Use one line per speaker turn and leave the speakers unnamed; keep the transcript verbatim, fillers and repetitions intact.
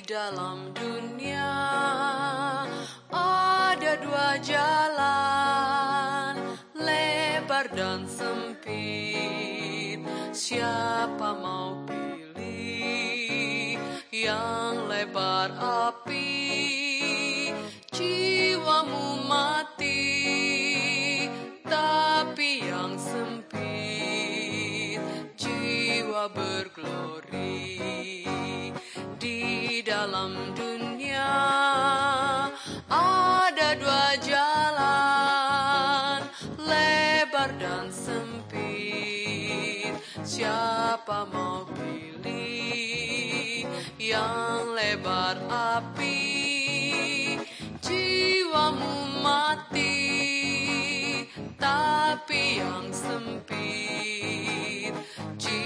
dalam dunia ada dua jalan, lebar dan sempit. Siapa mau pilih yang lebar api? Jiwamu mati, tapi yang sempit jiwa berglori. Di dalam dunia ada dua jalan, lebar dan sempit. Siapa mau pilih yang lebar api? Jiwamu mati, tapi yang sempit